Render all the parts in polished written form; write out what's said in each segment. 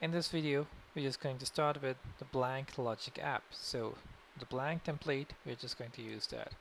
In this video, we're just going to start with the blank logic app. So the blank template, we're just going to use that.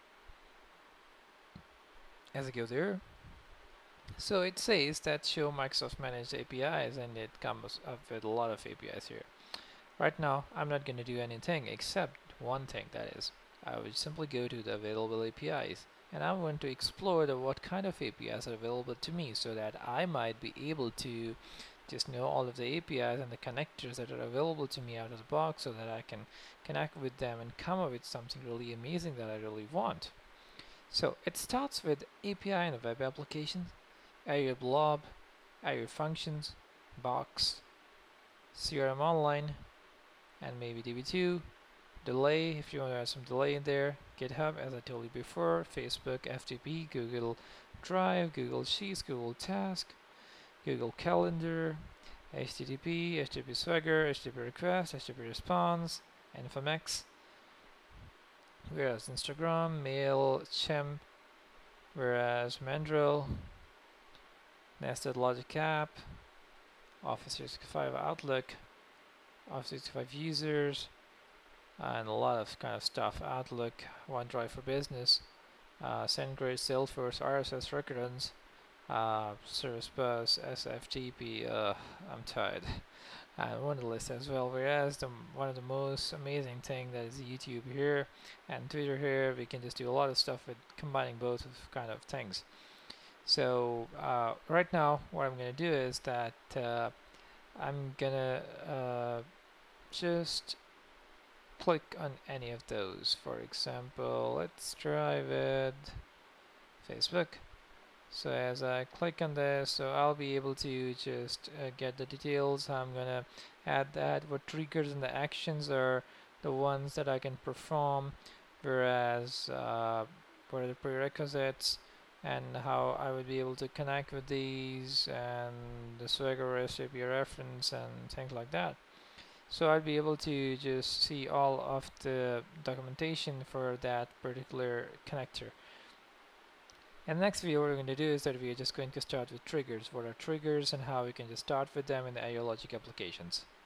As I go there, so it says that show Microsoft managed APIs, and it comes up with a lot of APIs here. Right now, I'm not going to do anything except one thing, that is, I will simply go to the available APIs, and I'm going to explore what kind of APIs are available to me so that I might be able to just know all of the APIs and the connectors that are available to me out of the box so that I can connect with them and come up with something really amazing that I really want. So it starts with API in a web application, Azure Blob, Azure Functions, Box, CRM Online, and maybe DB2, delay if you want to add some delay in there, GitHub as I told you before, Facebook, FTP, Google Drive, Google Sheets, Google Task, Google Calendar, HTTP, HTTP Swagger, HTTP Request, HTTP Response, InfoMex, whereas Instagram, MailChimp, whereas Mandrill, Nested Logic App, Office 365 Outlook, Office 365 Users, and a lot of kind of stuff. Outlook, OneDrive for Business, SendGrid, Salesforce, RSS Recurrence, Service Bus, SFTP. I'm tired. And Wunderlist as well. Whereas one of the most amazing thing that is YouTube here and Twitter here, we can just do a lot of stuff with combining both of kind of things. So right now, what I'm gonna do is that I'm gonna just click on any of those. For example, let's try with Facebook. So as I click on this, so I'll be able to just get the details. I'm gonna add that, what triggers and the actions are the ones that I can perform, whereas what are the prerequisites and how I would be able to connect with these, and the Swagger SAP reference and things like that. So I'll be able to just see all of the documentation for that particular connector. And the next video what we're going to do is that we are just going to start with triggers. What are triggers and how we can just start with them in the Azure Logic applications.